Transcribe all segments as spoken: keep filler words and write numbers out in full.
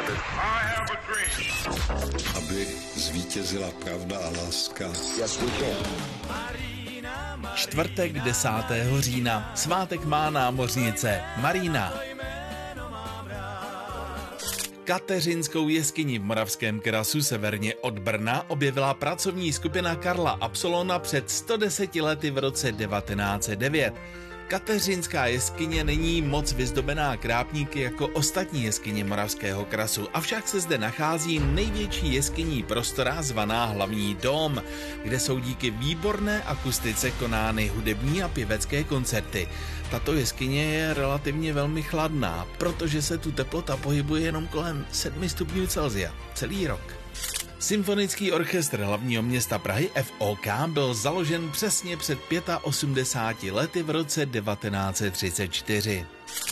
Aby zvítězila pravda a láska. Čtvrtek desátého října. Svátek má námořnice Marína. Kateřinskou jeskyni v Moravském Krasu severně od Brna objevila pracovní skupina Karla Absolona před sto deseti lety v roce devatenáct set devět. Kateřinská jeskyně není moc vyzdobená krápníky jako ostatní jeskyně Moravského Krasu, avšak se zde nachází největší jeskyní prostora zvaná Hlavní dóm, kde jsou díky výborné akustice konány hudební a pěvecké koncerty. Tato jeskyně je relativně velmi chladná, protože se tu teplota pohybuje jenom kolem sedmi stupňů Celsia celý rok. Symfonický orchestr hlavního města Prahy F O K byl založen přesně před osmdesáti pěti lety v roce devatenáct set třicet čtyři.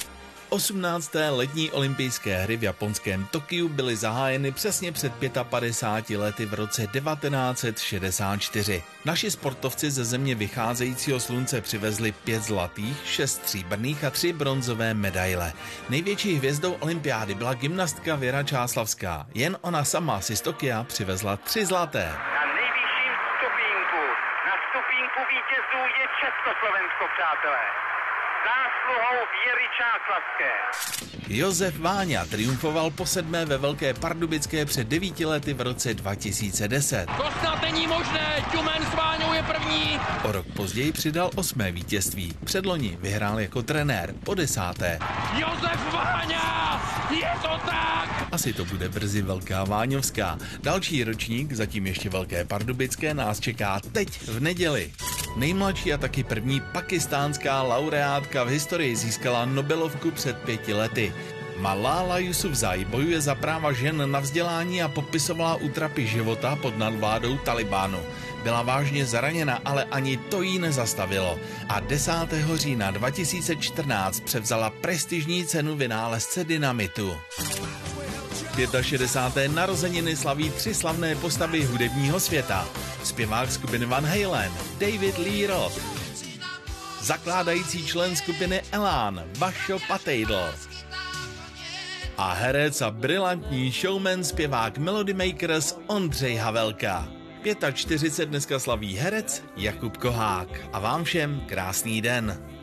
osmnácté letní olympijské hry v japonském Tokiu byly zahájeny přesně před padesáti pěti lety v roce devatenáct set šedesát čtyři. Naši sportovci ze země vycházejícího slunce přivezli pět zlatých, šest stříbrných a tři bronzové medaile. Největší hvězdou olympiády byla gymnastka Věra Čáslavská. Jen ona sama si z Tokia přivezla tři zlaté. Na nejvyšším stupínku, na stupínku vítězů je Československo, přátelé. Zásluhou Věry Čáslavské. Josef Váňa triumfoval po sedmé ve Velké Pardubické před devíti lety v roce dva tisíce deset. To snad není možné, Tumen s Váňou je první. O rok později přidal osmé vítězství. Předloni vyhrál jako trenér po desáté. Josef Váňa, je to tak! Asi to bude brzy Velká Váňovská. Další ročník, zatím ještě Velké Pardubické, nás čeká teď v neděli. Nejmladší a taky první pakistánská laureátka v historii získala Nobelovku před pěti lety. Malala Yousafzai bojuje za práva žen na vzdělání a popisovala útrapy života pod nadvládou Talibánu. Byla vážně zraněna, ale ani to jí nezastavilo. A desátého října dva tisíce čtrnáct převzala prestižní cenu vynálezce dynamitu. šedesáté páté narozeniny slaví tři slavné postavy hudebního světa. Zpěvák skupiny Van Halen, David Lee Roth. Zakládající člen skupiny Elan, Vašo Patejdl. A herec a brilantní showman zpěvák Melody Makers Ondřej Havelka. čtyřicet pět dneska slaví herec Jakub Kohák. A vám všem krásný den.